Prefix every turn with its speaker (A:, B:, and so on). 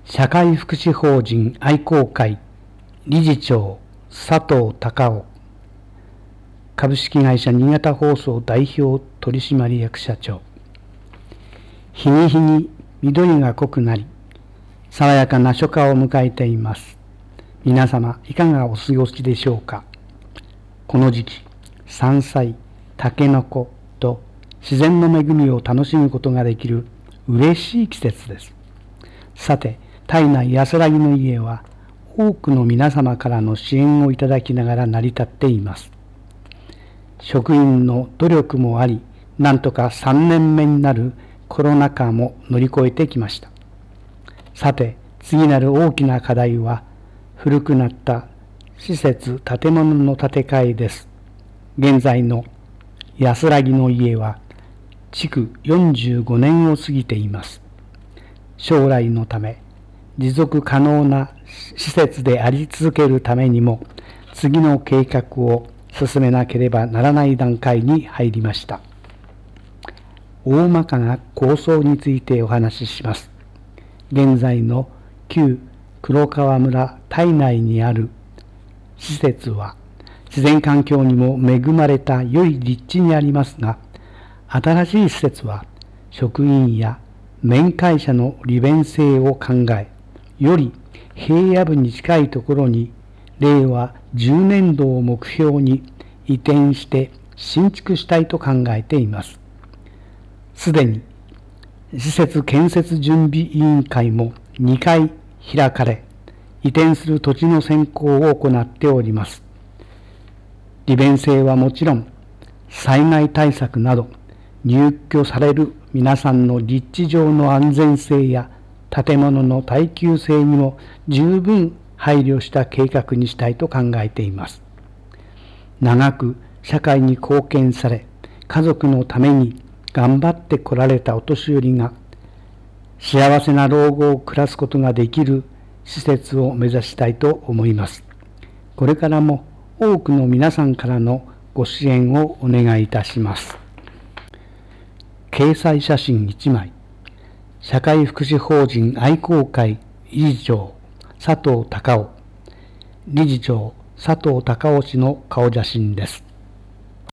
A: 社会福祉法人愛好会理事長佐藤孝夫、株式会社新潟放送代表取締役社長。日に日に緑が濃くなり、爽やかな初夏を迎えています。皆様いかがお過ごしでしょうか。この時期、山菜、タケノコと自然の恵みを楽しむことができる嬉しい季節です。さて、胎内安らぎの家は多くの皆様からの支援をいただきながら成り立っています。職員の努力もあり、なんとか3年目になるコロナ禍も乗り越えてきました。さて、次なる大きな課題は古くなった施設建物の建て替えです。現在の安らぎの家は築45年を過ぎています。将来のため持続可能な施設であり続けるためにも、次の計画を進めなければならない段階に入りました。大まかな構想についてお話しします。現在の旧黒川村胎内にある施設は自然環境にも恵まれた良い立地にありますが、新しい施設は職員や面会者の利便性を考え、より平野部に近いところに令和10年度を目標に移転して新築したいと考えています。すでに施設建設準備委員会も2回開かれ、移転する土地の選考を行っております。利便性はもちろん、災害対策など入居される皆さんの立地上の安全性や建物の耐久性にも十分配慮した計画にしたいと考えています。長く社会に貢献され、家族のために頑張ってこられたお年寄りが幸せな老後を暮らすことができる施設を目指したいと思います。これからも多くの皆さんからのご支援をお願いいたします。掲載写真1枚。社会福祉法人愛好会理事長佐藤孝夫、理事長佐藤孝夫氏の顔写真です。